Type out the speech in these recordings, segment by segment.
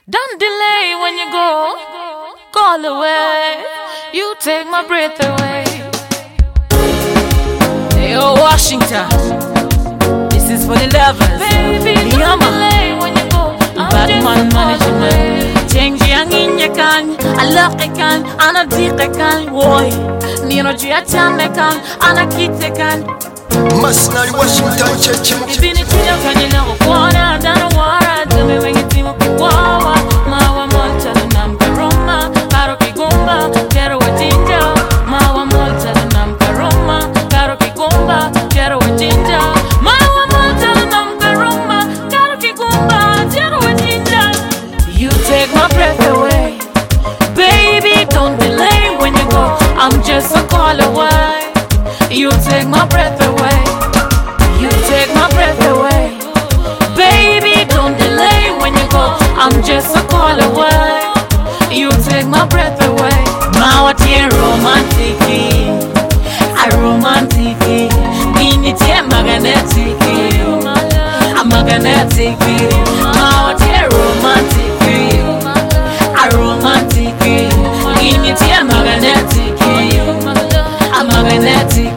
Don't delay when you go, call away. You take my breath away. Hey, oh Washington, this is for the lovers. Baby, don't delay when you go. Bad man management. Change yang inye kan, alak kan, anadik kan, boy. Nino jia chame kan, anakite kan. Masnari Washington Church. Ibini chiyo kanina ukwana, dana wara, dame wengi timu kuwawa. Mawa molta nam karoma, karo kigumba, jero wajinja. Mawa molta nam karoma, karo kigumba, jero wajinja. Mawa molta nam karoma, karo kigumba, jero wajinja. You take my breath away, baby. Don't delay when you go. I'm just a call away. You take my breath away. You take my breath away, baby. Don't delay when you go. I'm just a call away. You take my breath away. Mawati romantic, I romantic. Biniti magnetic, I'm magnetic. Mawati romantic, I romantic. Biniti magnetic, I'm magnetic.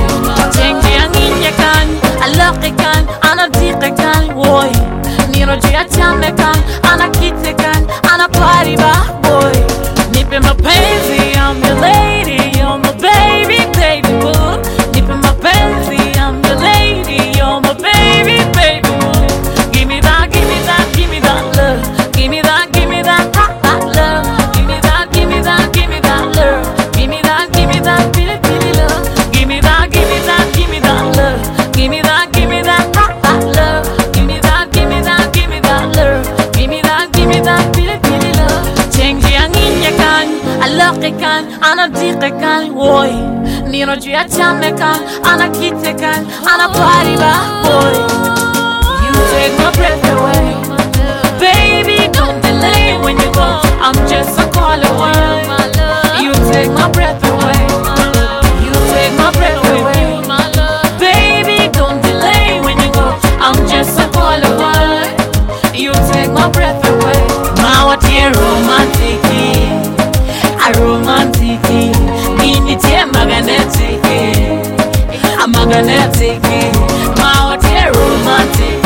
Alakikan, anadikikan, boy. Nino jia chamekan, anakitekan, anapariba, boy. Nipe mapenzi, I'm your lady, you're my baby, baby boo. Nipe mapenzi, I'm your lady, you're my baby, baby boo. Give me that, give me that, give me that love. Give me that hot, hot love. Give me that, give me that, give me that love. Give me that, pili, pili love. Give me that, give me that, give me that love. Give me that hot, hot love. Give me that, give me that, give me that love. Give me that, pili, pili love. Change yang inye kan, alaki kan, anadike kan, boy. Nino jia chame kan, anakite kan, anapari ba, boy. You take my breath away, baby. Don't delay when you go. I'm just a call away. You take my breath away. You take my breath away, baby. Don't delay when you go. I'm just a call away. You take my breath away. Mawati romantic, I romantic. Biniti magnetic, I'm magnetic. Mawati romantic,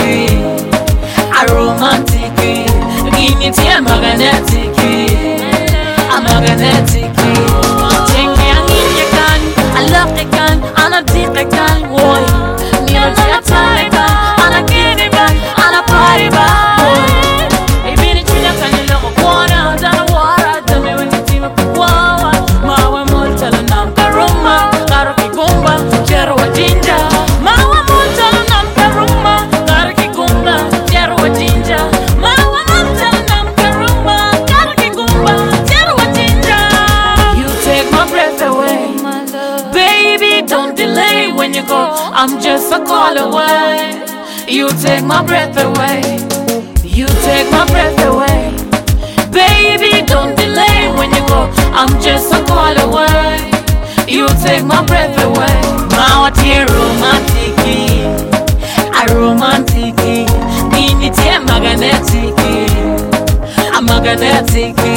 I romantic. Biniti magnetic, I'm magnetic. Change yang inye kan, alakikan, anadikikan, boy. Nino jia chamekan, anakinikan, anapariba, boy. Ibini chinya kanila kukwana, dana wara, dame wengi timu kuwawa. Mawa molta nam karoma, karo kigumba, jero wajinja. Mawa molta nam karoma, karo kigumba, jero wajinja. Mawa molta nam karoma, karo kigumba, jero wajinja. You take my breath away, baby. Don't delay when you go. I'm just a call away. You take my breath away. You take my breath away, baby. Don't delay when you go. I'm just a call away. You take my breath away. Mawati romantic, I romantic. Biniti magnetic, I'm magnetic.